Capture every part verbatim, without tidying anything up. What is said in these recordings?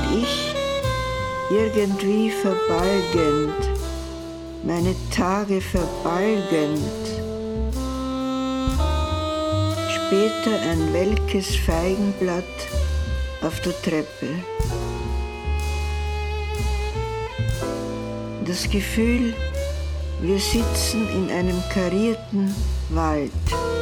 ich, irgendwie verbalgend, meine Tage verbalgend, später ein welkes Feigenblatt auf der Treppe. Das Gefühl, wir sitzen in einem karierten Wald.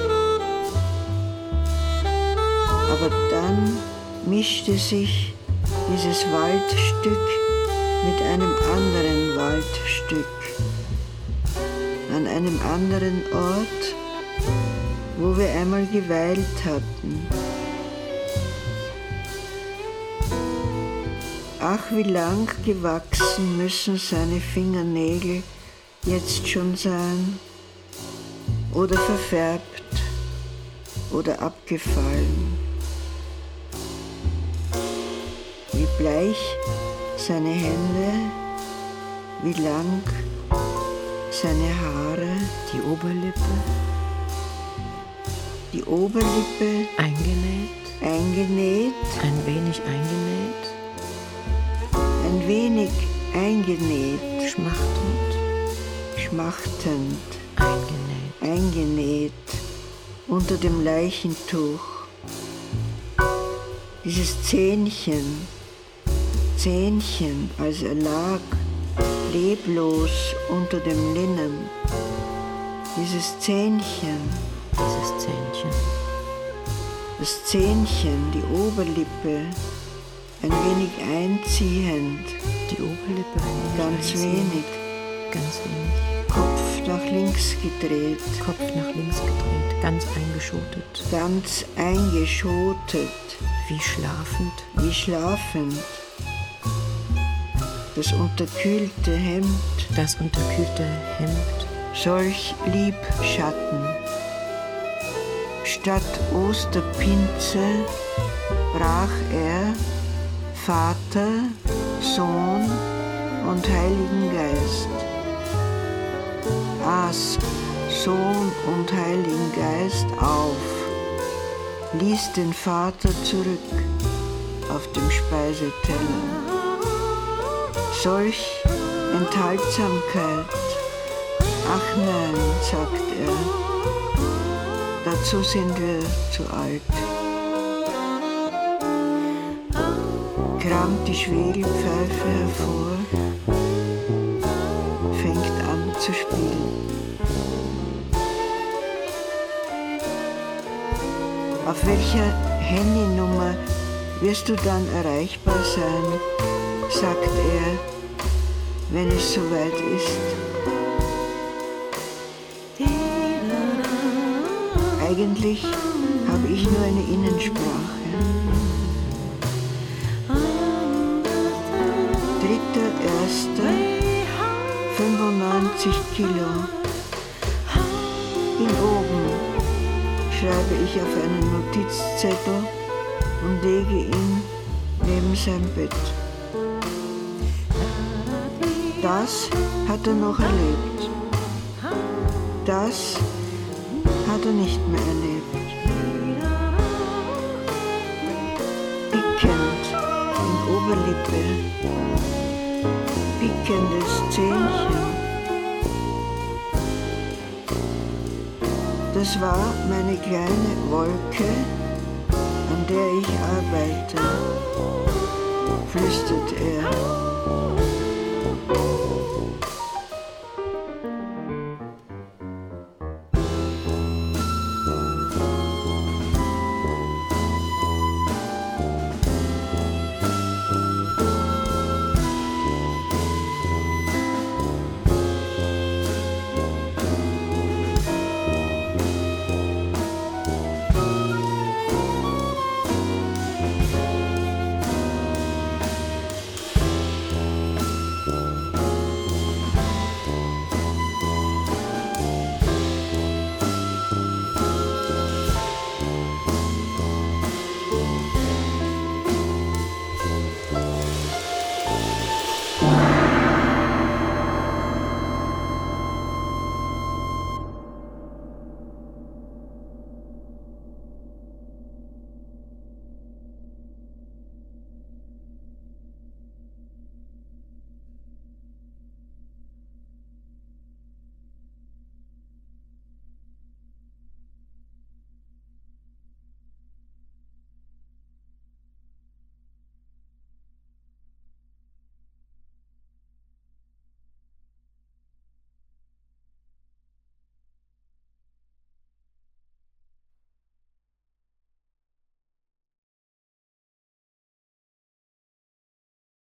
Aber dann mischte sich dieses Waldstück mit einem anderen Waldstück an einem anderen Ort, wo wir einmal geweilt hatten. Ach, wie lang gewachsen müssen seine Fingernägel jetzt schon sein, oder verfärbt oder abgefallen. Wie bleich seine Hände, wie lang seine Haare, die Oberlippe, die Oberlippe eingenäht, eingenäht, ein wenig eingenäht, ein wenig eingenäht, schmachtend, schmachtend, eingenäht, eingenäht unter dem Leichentuch. Dieses Zähnchen, Zähnchen, als er lag, leblos unter dem Linnen. Dieses Zähnchen, dieses Zähnchen, das Zähnchen, die Oberlippe, ein wenig einziehend, die Oberlippe ein wenig ganz einziehend, wenig, ganz wenig, Kopf nach links gedreht, Kopf nach links gedreht, ganz eingeschotet, ganz eingeschotet, wie schlafend, wie schlafend. Das unterkühlte Hemd, das unterkühlte Hemd, solch Liebschatten. Statt Osterpinze brach er Vater, Sohn und Heiligen Geist. Aß Sohn und Heiligen Geist auf, ließ den Vater zurück auf dem Speiseteller. Solch Enthaltsamkeit, ach nein, sagt er, dazu sind wir zu alt. Kramt die Schwegelpfeife hervor, fängt an zu spielen. Auf welcher Handynummer wirst du dann erreichbar sein, sagt er, wenn es soweit ist. Eigentlich habe ich nur eine Innensprache. Dritter Erster, fünfundneunzig Kilo. Ihn oben schreibe ich auf einen Notizzettel und lege ihn neben sein Bett. Das hat er noch erlebt. Das hat er nicht mehr erlebt. Pickend in Oberlippe, pickendes Zähnchen. Das war meine kleine Wolke, an der ich arbeite, flüstert er.